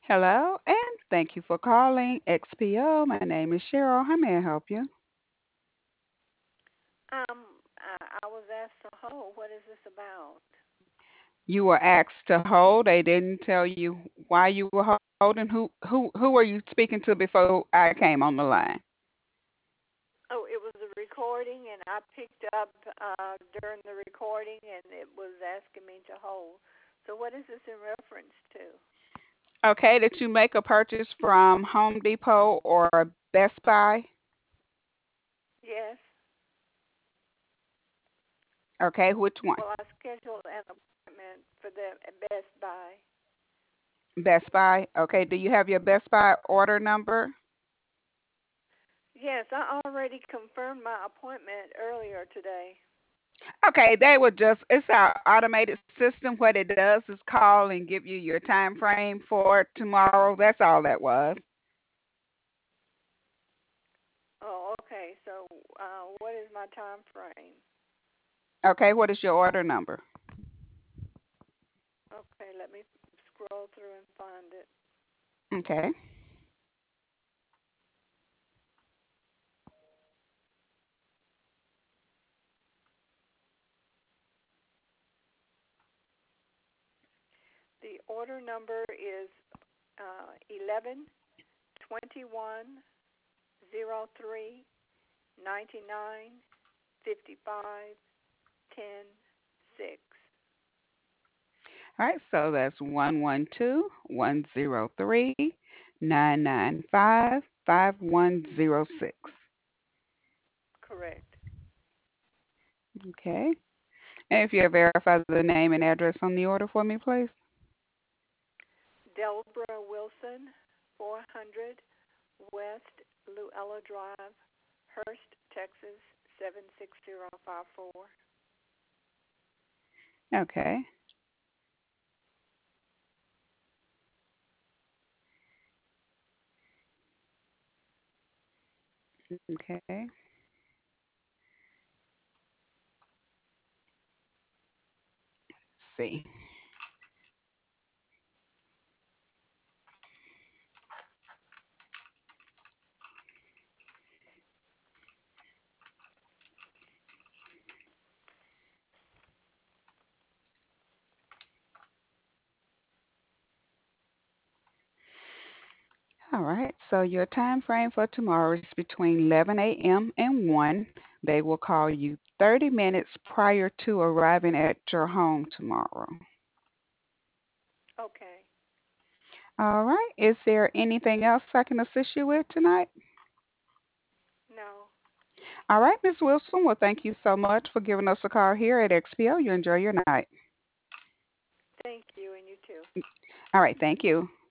Hello, and thank you for calling XPO. My name is Cheryl. How may I help you? I was asked to hold. What is this about? You were asked to hold. They didn't tell you why you were holding. Who were you speaking to before I came on the line? Oh, it was a recording, and I picked up during the recording, and it was asking me to hold. So, what is this in reference to? Okay, did you make a purchase from Home Depot or Best Buy? Yes. Okay, which one? Well, I scheduled an appointment for them at Best Buy. Best Buy. Okay, do you have your Best Buy order number? Yes, I already confirmed my appointment earlier today. Okay, they would just, it's our automated system. What it does is call and give you your time frame for tomorrow. That's all that was. Oh, okay. So, what is my time frame? Okay, what is your order number? Okay, let me scroll through and find it. Okay. The order number is 11/21/03/99/55/10/6. All right, so that's 112-103-995-5106. Correct. Okay. And if you'll verify the name and address on the order for me, please. Delbra Wilson, 400 West Luella Drive, Hurst, Texas 76054. Okay. Okay. See. All right. So your time frame for tomorrow is between 11 a.m. and 1. They will call you 30 minutes prior to arriving at your home tomorrow. Okay. All right. Is there anything else I can assist you with tonight? No. All right, Miss Wilson. Well, thank you so much for giving us a call here at XPO. You enjoy your night. Thank you, and you too. All right. Thank you.